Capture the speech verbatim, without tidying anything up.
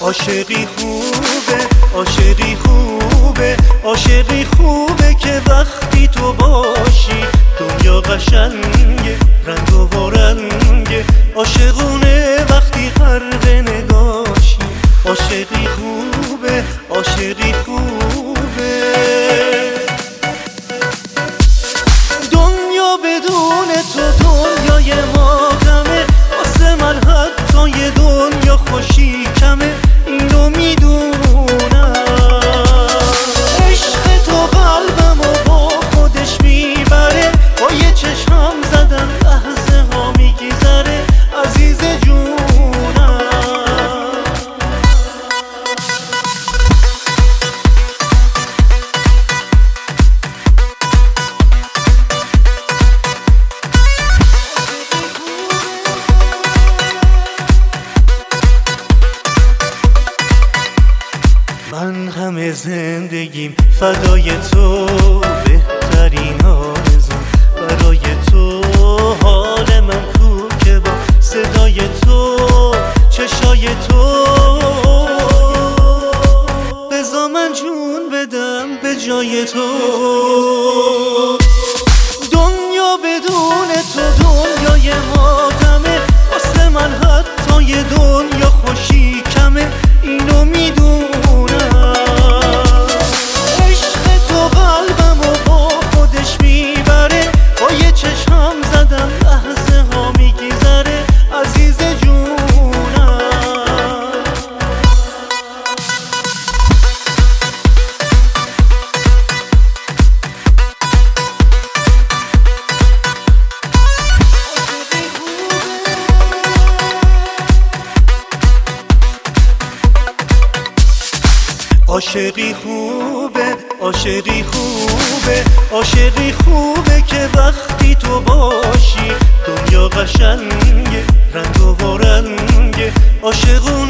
عاشقی خوبه، عاشقی خوبه، عاشقی خوبه که وقتی تو باشی دنیا قشنگه، رنگ و رنگه. عاشقونه وقتی غرق نگاشی. عاشقی خوبه، عاشقی خوبه. دنیا بدون تو دنیای ما غمه، واسه من حتی یه دنیا خوشی کمه، اینو میدونم. عشق تو قلبمو با خودش میبره، با یه چشم زدن لحظه ها میگذره، عزیز جونم. من همه زندگیم فدای تو، بهترین آرزوم برای تو. حال من کو که با صدای تو، چشای تو. بذار من جون بدم به جای تو. دنیا بدون تو دنیای ماتمه، واسه من حتی یه دنیا خوشی کمه، اینو میدونم. عشق تو قلبمو با خودش میبره، با یه چشم زدم لحظه ها میگذره، عزیز جونم. عاشقی خوبه، عاشقی خوبه، عاشقی خوبه که وقتی تو باشی دنیا قشنگه، رنگ و رنگه. عاشقونه